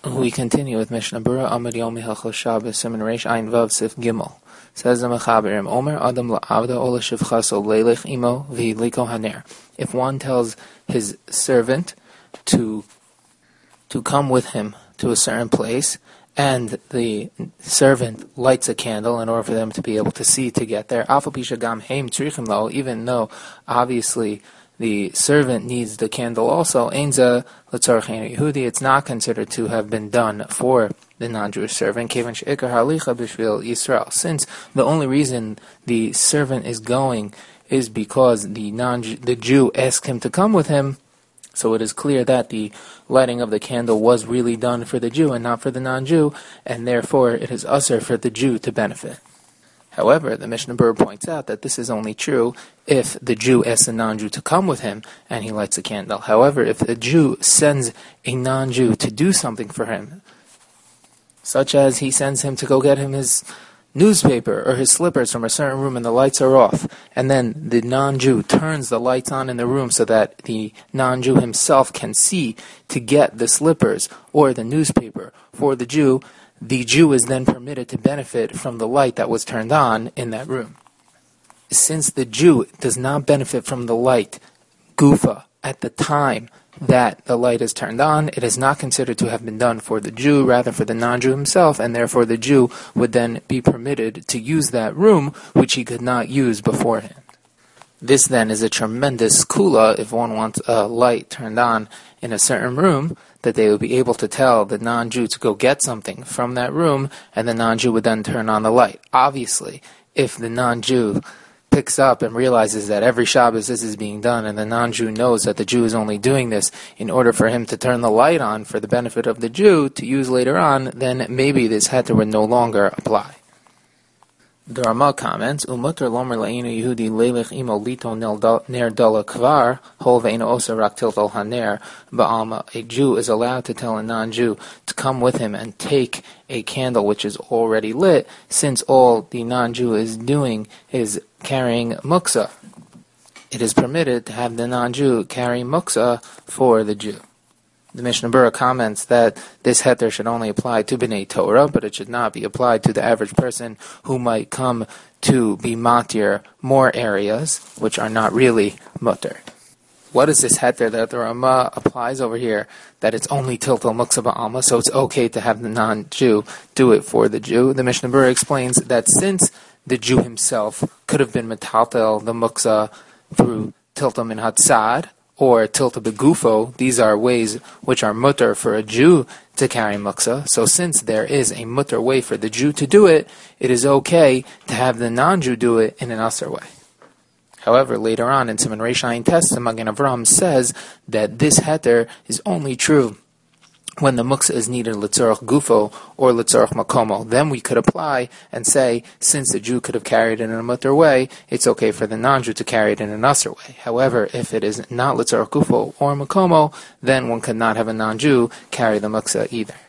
We continue with Mishnah Berurah Amud Yomi Hilchos Shabbos Siman Reish Ayin Vav Sif Gimel. Says the Mechaberim, Omer Adam la'avda ola shivchaso leilech imo v'hiliko haner. If one tells his servant to come with him to a certain place, and the servant lights a candle in order for them to be able to see to get there, Afal pi shegam heim tzrichim lo, even though obviously the servant needs the candle also, Einza l'tzorech ein Yehudi, it's not considered to have been done for the non-Jewish servant, Kevan she'ikar halicha b'shvil Yisrael. Since the only reason the servant is going is because the Jew asked him to come with him, so it is clear that the lighting of the candle was really done for the Jew and not for the non-Jew, and therefore it is usher for the Jew to benefit. However, the Mishnah Berurah points out that this is only true if the Jew asks a non-Jew to come with him and he lights a candle. However, if the Jew sends a non-Jew to do something for him, such as he sends him to go get him his newspaper or his slippers from a certain room and the lights are off, and then the non-Jew turns the lights on in the room so that the non-Jew himself can see to get the slippers or the newspaper for the Jew is then permitted to benefit from the light that was turned on in that room. Since the Jew does not benefit from the light, gufa, at the time that the light is turned on, it is not considered to have been done for the Jew, rather for the non-Jew himself, and therefore the Jew would then be permitted to use that room which he could not use beforehand. This then is a tremendous kula if one wants a light turned on in a certain room, that they would be able to tell the non-Jew to go get something from that room, and the non-Jew would then turn on the light. Obviously, if the non-Jew picks up and realizes that every Shabbos this is being done, and the non-Jew knows that the Jew is only doing this in order for him to turn the light on for the benefit of the Jew to use later on, then maybe this heter would no longer apply. The Rama comments, Umutter lomer la'inu Yehudi leilech imo lito ner dala kvar, hol ve'ino osa rak tiltal haner ba'alma. A Jew is allowed to tell a non-Jew to come with him and take a candle which is already lit, since all the non-Jew is doing is carrying muksa. It is permitted to have the non-Jew carry muksa for the Jew. The Mishnah Berurah comments that this heter should only apply to B'nai Torah, but it should not be applied to the average person who might come to be matir more areas which are not really mutter. What is this heter that the Rama applies over here, that it's only tiltal muksa ba'alma, so it's okay to have the non-Jew do it for the Jew? The Mishnah Berurah explains that since the Jew himself could have been metaltel the muksa through tilta min hatzad, or tilta begufo, these are ways which are mutter for a Jew to carry muksa. So since there is a mutter way for the Jew to do it, it is okay to have the non-Jew do it in an asr way. However, later on in Siman Reish Ayin Tes, the Magen Avraham says that this heter is only true when the muksa is needed l'tzorach gufo or l'tzorach makomo. Then we could apply and say, since the Jew could have carried it in a mutter way, it's okay for the non-Jew to carry it in an asr way. However, if it is not l'tzorach gufo or makomo, then one could not have a non-Jew carry the muksa either.